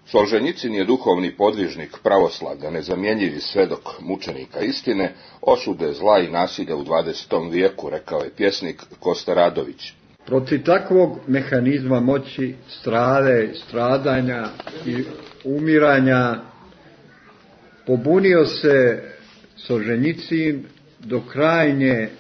Solženjicin je duhovni podvižnik pravoslavlja, nezamjenjivi svedok mučenika istine, osude zla i nasilja u 20. vijeku, rekao je pjesnik Kosta Radović. Protiv takvog mehanizma moći, stradanja i umiranja pobunio se Solženjicin do krajnje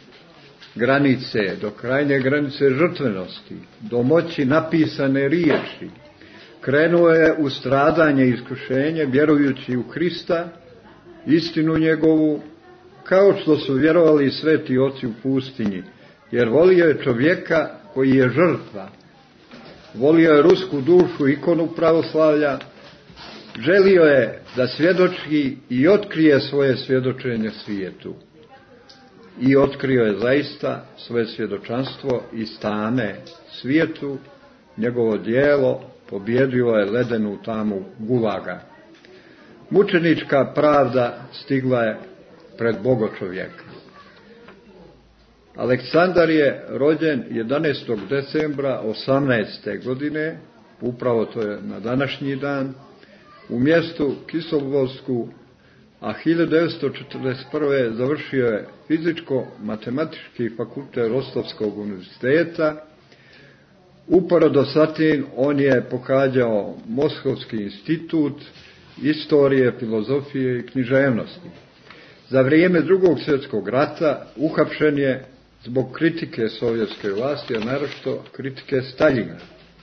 granice žrtvenosti, do moći napisane riječi. Krenuo je u stradanje i iskušenje, vjerujući u Krista, istinu njegovu, kao što su vjerovali sveti oci u pustinji, jer volio je čovjeka koji je žrtva, volio je rusku dušu, ikonu pravoslavlja, želio je da svjedoči i otkrije svoje svjedočenje svijetu. I otkrio je zaista svoje svjedočanstvo i stane svijetu, njegovo djelo pobjedilo je ledenu tamu gulaga. Mučenička pravda stigla je pred Bogočovjeka. Aleksandar je rođen 11. decembra 18. godine, upravo to je na današnji dan, u mjestu Kiselovsku, a 1941. završio je fizičko-matematički fakultet Rostovskog univerziteta. Uporedo sa tim on je pohađao Moskovski institut istorije, filozofije i književnosti. Za vrijeme Drugog svjetskog rata uhapšen je zbog kritike sovjetske vlasti, a naročito kritike Staljina.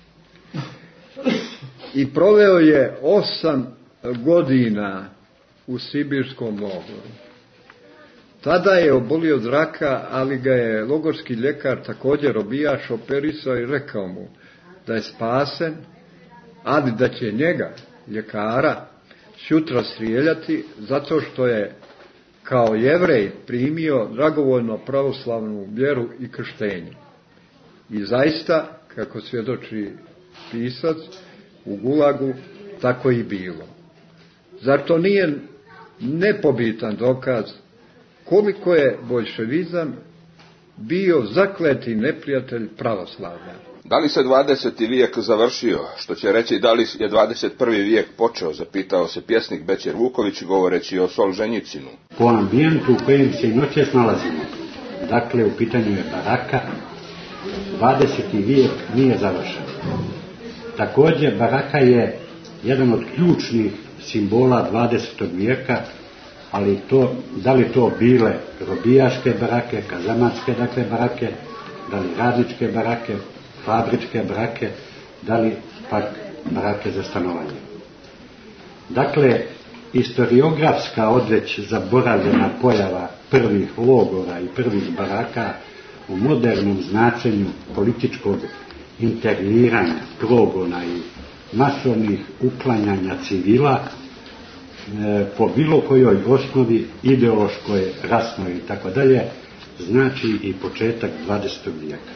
I proveo je 8 godina u sibirskom logoru. Tada je obolio od raka, ali ga je logorski ljekar, također obijaš, operisao i rekao mu da je spasen, ali da će njega, ljekara, sutra strijeljati zato što je kao Jevrej primio dragovoljno pravoslavnu vjeru i krštenje. I zaista, kako svjedoči pisac, u Gulagu tako i bilo. Zar to nije nepobitan dokaz koliko je boljševizam bio zakleti neprijatelj pravoslavlja? Da li se 20. vijek završio, što će reći da li je 21. vijek počeo, zapitao se pjesnik Bećir Vuković govoreći o Solženjicinu. Po ambijentu u kojem se i noćas nalazimo, dakle u pitanju je baraka, 20. vijek nije završen. Također baraka je jedan od ključnih simbola 20. vijeka, ali da li to bile robijaške barake, kazamatske barake, da li radničke barake, fabričke barake, da li pak barake za stanovanje. Dakle, historiografska odveć zaboravljena pojava prvih logora i prvih baraka u modernom značenju političkog interniranja, progona i masovnih uklanjanja civila po bilo kojoj osnovi ideološkoj, rasnoj i tako dalje, znači i početak 20. vijeka.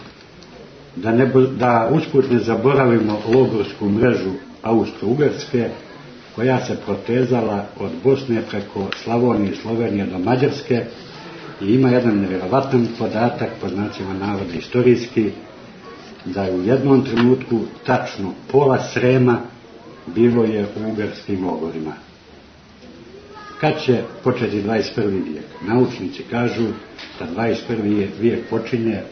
Da usput ne zaboravimo logorsku mrežu Austro-Ugarske, koja se protezala od Bosne preko Slavonije i Slovenije do Mađarske i ima jedan nevjerovatan podatak, po znacima navoda istorijski, da je u jednom trenutku tačno pola Srema bilo je u ugarskim logorima. Kad će početi 21. vijek? Naučnici kažu da 21. vijek počinje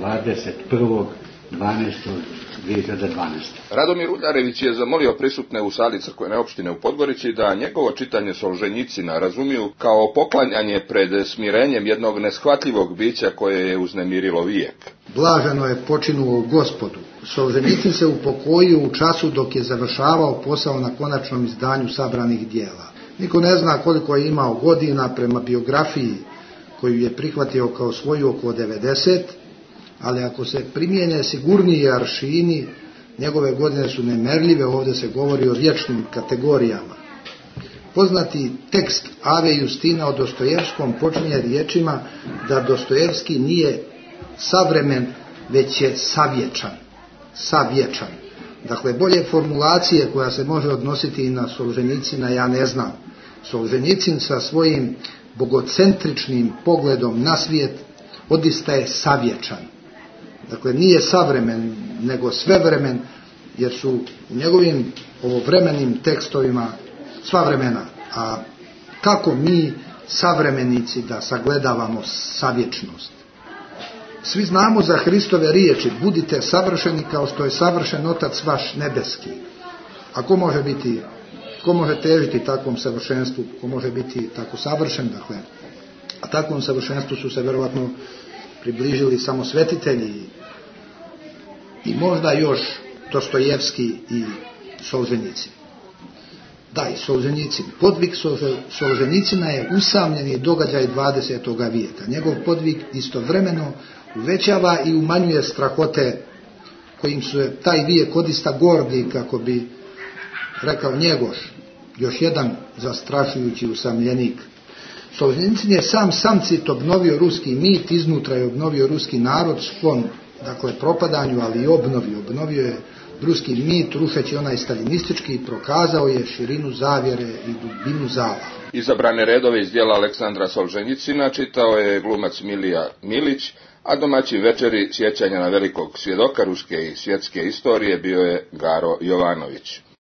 21.12.2012. Radomir Udarević je zamolio prisutne u sali crkvene opštine u Podgorici da njegovo čitanje Solženjicina razumiju kao poklanjanje pred smirenjem jednog neshvatljivog bića koje je uznemirilo vijek. Blaženo je počinuo u Gospodu. Solženjicin se upokojio u času dok je završavao posao na konačnom izdanju sabranih dijela. Niko ne zna koliko je imao godina prema biografiji koju je prihvatio kao svoju oko 90, ali ako se primijene sigurniji aršini, njegove godine su nemerljive, ovdje se govori o vječnim kategorijama. Poznati tekst Ave Justina o Dostojevskom počinje riječima da Dostojevski nije savremen, već je savječan. Dakle, bolje formulacije koja se može odnositi i na Solženjicina ja ne znam. Solženjicin sa svojim bogocentričnim pogledom na svijet odista je savječan. Dakle, nije savremen, nego svevremen jer su u njegovim ovovremenim tekstovima sva vremena. A kako mi savremenici da sagledavamo savječnost? Svi znamo za Hristove riječi: budite savršeni kao što je savršen Otac vaš nebeski. A ko može težiti takvom savršenstvu, ko može biti tako savršen? Dakle, a takvom savršenstvu su se vjerovatno približili samo svetitelji i možda još Dostojevski i Solženjicin. Da, i Solženjicin. Podvig Solženjicina je usamljeni događaj 20. vijeka. Njegov podvig istovremeno uvećava i umanjuje strahote kojim su taj vijek odista gordi, kako bi rekao Njegoš, još jedan zastrašujući usamljenik. Solženjicin je sam samcit obnovio ruski mit, iznutra je obnovio ruski narod, sklon dakle propadanju, ali i obnovio je ruski mit, rušeći onaj staljinistički, i prokazao je širinu zavjere i dubinu zala. Izabrane redove iz djela Aleksandra Solženjicina čitao je glumac Milija Milić, a domaćin večeri sjećanja na velikog svjedoka ruske i svjetske istorije bio je Garo Jovanović.